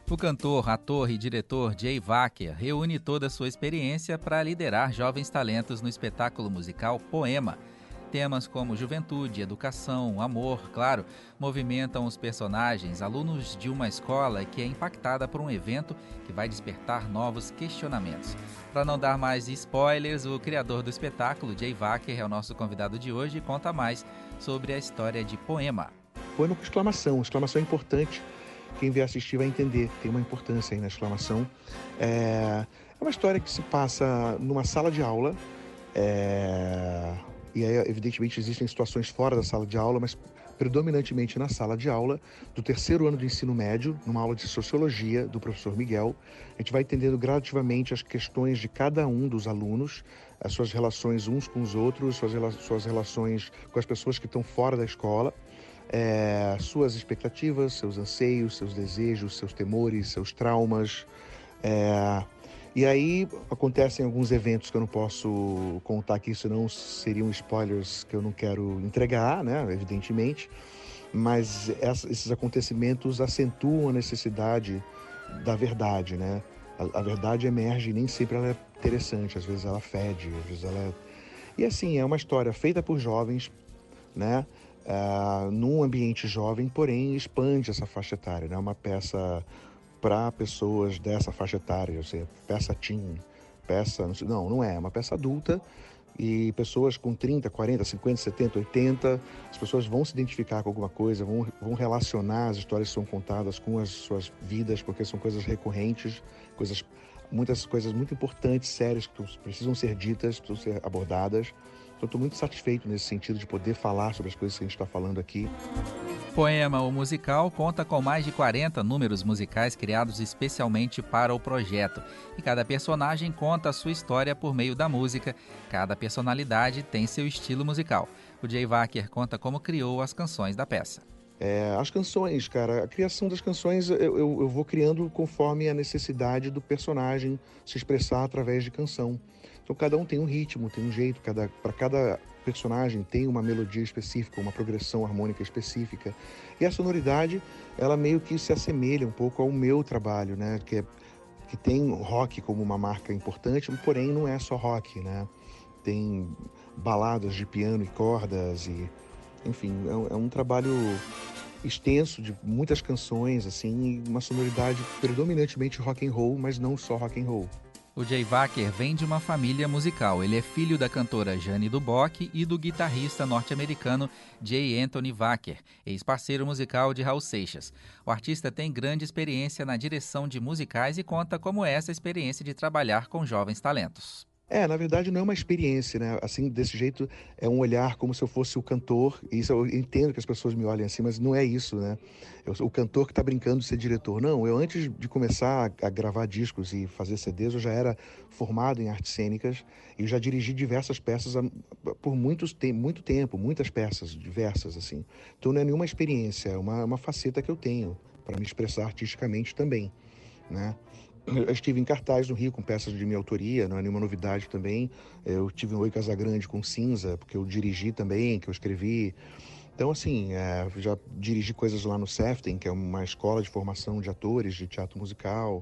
O cantor, ator e diretor Jay Wacker reúne toda a sua experiência para liderar jovens talentos no espetáculo musical Poema. Temas como juventude, educação, amor, claro, movimentam os personagens, alunos de uma escola que é impactada por um evento que vai despertar novos questionamentos. Para não dar mais spoilers, o criador do espetáculo, Jay Wacker, é o nosso convidado de hoje e conta mais sobre a história de Poema. Poema com exclamação. Exclamação é importante. Quem vier assistir vai entender. Tem uma importância aí na exclamação. É uma história que se passa numa sala de aula. E aí, evidentemente, existem situações fora da sala de aula, mas predominantemente na sala de aula do terceiro ano do ensino médio, numa aula de sociologia do professor Miguel. A gente vai entendendo gradativamente as questões de cada um dos alunos, as suas relações uns com os outros, suas relações com as pessoas que estão fora da escola. Suas expectativas, seus anseios, seus desejos, seus temores, seus traumas. E aí acontecem alguns eventos que eu não posso contar aqui, senão seriam spoilers que eu não quero entregar, né, evidentemente. Mas esses acontecimentos acentuam a necessidade da verdade, né? A verdade emerge e nem sempre ela é interessante, às vezes ela fede, às vezes ela é... E assim, é uma história feita por jovens, né? Num ambiente jovem, porém expande essa faixa etária, né? Uma peça para pessoas dessa faixa etária, ou seja, peça teen, não é uma peça adulta, e pessoas com 30, 40, 50, 70, 80, as pessoas vão se identificar com alguma coisa, vão relacionar as histórias que são contadas com as suas vidas, porque são coisas recorrentes, muitas coisas muito importantes, sérias, que precisam ser ditas, precisam ser abordadas. Então, estou muito satisfeito nesse sentido de poder falar sobre as coisas que a gente está falando aqui. Poema, o musical, conta com mais de 40 números musicais criados especialmente para o projeto. E cada personagem conta a sua história por meio da música. Cada personalidade tem seu estilo musical. O Jay Wacker conta como criou as canções da peça. As canções, cara, a criação das canções eu vou criando conforme a necessidade do personagem se expressar através de canção. Então cada um tem um ritmo, tem um jeito, para cada personagem tem uma melodia específica, uma progressão harmônica específica. E a sonoridade, ela meio que se assemelha um pouco ao meu trabalho, né? Que tem rock como uma marca importante, porém não é só rock, né? Tem baladas de piano e cordas e... Enfim, é um trabalho extenso de muitas canções, assim, e uma sonoridade predominantemente rock and roll, mas não só rock and roll. O Jay Wacker vem de uma família musical. Ele é filho da cantora Jane Duboc e do guitarrista norte-americano J. Anthony Wacker, ex-parceiro musical de Raul Seixas. O artista tem grande experiência na direção de musicais e conta como é essa experiência de trabalhar com jovens talentos. Na verdade não é uma experiência, né? Assim, desse jeito é um olhar como se eu fosse o cantor, e isso eu entendo que as pessoas me olhem assim, mas não é isso, né? Eu sou o cantor que está brincando de ser diretor. Não, eu antes de começar a gravar discos e fazer CDs, eu já era formado em artes cênicas e já dirigi diversas peças por muito tempo, muitas peças, diversas, assim. Então não é nenhuma experiência, é uma faceta que eu tenho para me expressar artisticamente também, né? Eu estive em cartaz no Rio com peças de minha autoria, não é nenhuma novidade também. Eu tive um Oi Casagrande com Cinza, porque eu dirigi também, que eu escrevi. Então, assim, já dirigi coisas lá no CEFTEM, que é uma escola de formação de atores de teatro musical.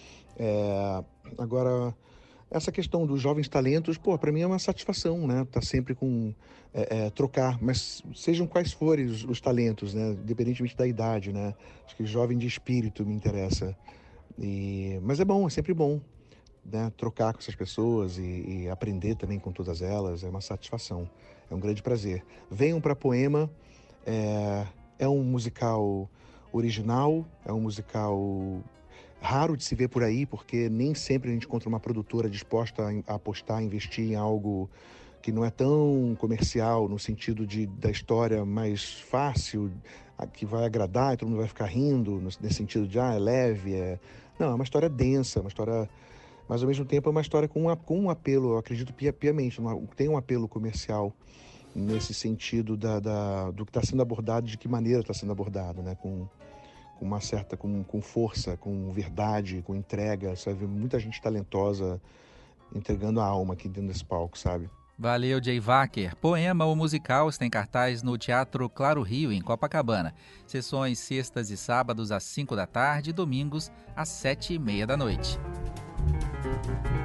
Agora, essa questão dos jovens talentos, para mim é uma satisfação, né? Tá sempre com trocar, mas sejam quais forem os talentos, né? Independentemente da idade, né? Acho que jovem de espírito me interessa. Mas é sempre bom, né, trocar com essas pessoas e aprender também com todas elas, é uma satisfação, é um grande prazer. Venham para Poema, é um musical original, é um musical raro de se ver por aí, porque nem sempre a gente encontra uma produtora disposta a apostar, a investir em algo que não é tão comercial, no sentido da história mais fácil, que vai agradar e todo mundo vai ficar rindo, nesse sentido de, é leve, Não, é uma história densa, uma história... Mas, ao mesmo tempo, é uma história com um apelo, eu acredito piamente, tem um apelo comercial nesse sentido do que está sendo abordado, de que maneira está sendo abordado, né? Com uma certa... com força, com verdade, com entrega. Você vai ver muita gente talentosa entregando a alma aqui dentro desse palco, sabe? Valeu, Jay Wacker. Poema, o musical, está em cartaz no Teatro Claro Rio, em Copacabana. Sessões sextas e sábados às 5 da tarde e domingos às 7h30 da noite.